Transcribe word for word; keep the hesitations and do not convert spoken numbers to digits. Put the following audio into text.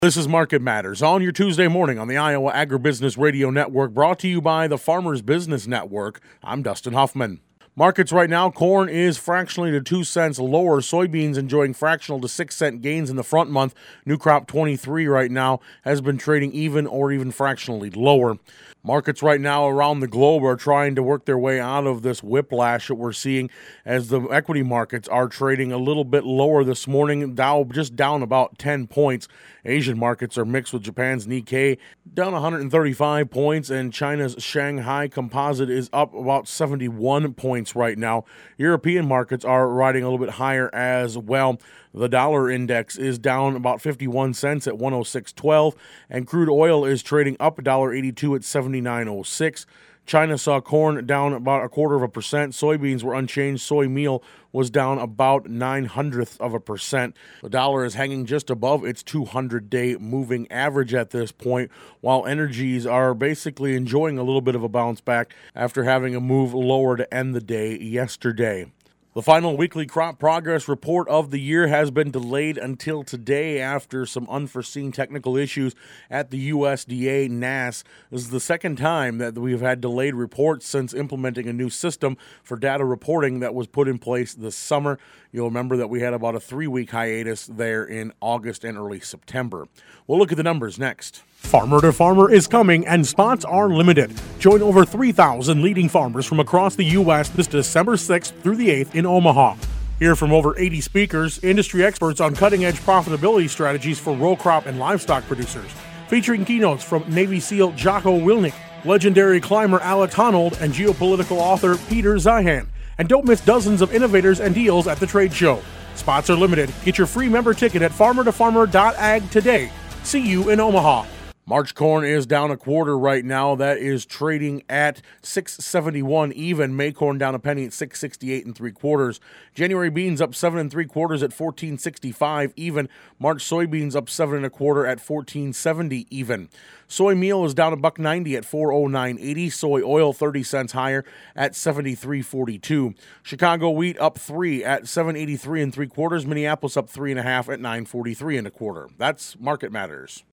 This is Market Matters on your Tuesday morning on the Iowa Agribusiness Radio Network, brought to you by the Farmers Business Network. I'm Dustin Huffman. Markets right now, corn is fractionally to two cents lower. Soybeans enjoying fractional to six cent gains in the front month. New crop twenty-three right now has been trading even or even fractionally lower. Markets right now around the globe are trying to work their way out of this whiplash that we're seeing as the equity markets are trading a little bit lower this morning. Dow just down about ten points. Asian markets are mixed, with Japan's Nikkei down one hundred thirty-five points, and China's Shanghai Composite is up about seventy-one points right now. European markets are riding a little bit higher as well. The dollar index is down about fifty-one cents at one oh six twelve, and crude oil is trading up one dollar eighty-two at seventy-nine oh six. China saw corn down about a quarter of a percent. Soybeans were unchanged. Soy meal was down about nine hundredths of a percent. The dollar is hanging just above its two hundred day moving average at this point, while energies are basically enjoying a little bit of a bounce back after having a move lower to end the day yesterday. The final weekly crop progress report of the year has been delayed until today after some unforeseen technical issues at the U S D A N A S. This is the second time that we've had delayed reports since implementing a new system for data reporting that was put in place this summer. You'll remember that we had about a three-week hiatus there in August and early September. We'll look at the numbers next. Farmer to Farmer is coming, and spots are limited. Join over three thousand leading farmers from across the U S this December sixth through the eighth in Omaha. Hear from over eighty speakers, industry experts on cutting-edge profitability strategies for row crop and livestock producers, featuring keynotes from Navy SEAL Jocko Willink, legendary climber Alex Honnold, and geopolitical author Peter Zeihan. And don't miss dozens of innovators and deals at the trade show. Spots are limited. Get your free member ticket at farmer to farmer dot ag today. See you in Omaha. March corn is down a quarter right now. That is trading at six seventy-one even. May corn down a penny at six sixty-eight and three quarters. January beans up seven and three quarters at fourteen sixty-five even. March soybeans up seven and a quarter at fourteen seventy even. Soy meal is down a buck ninety at four oh nine eighty. Soy oil thirty cents higher at seventy-three forty-two. Chicago wheat up three at seven eighty-three and three quarters. Minneapolis up three and a half at nine forty-three and a quarter. That's Market Matters.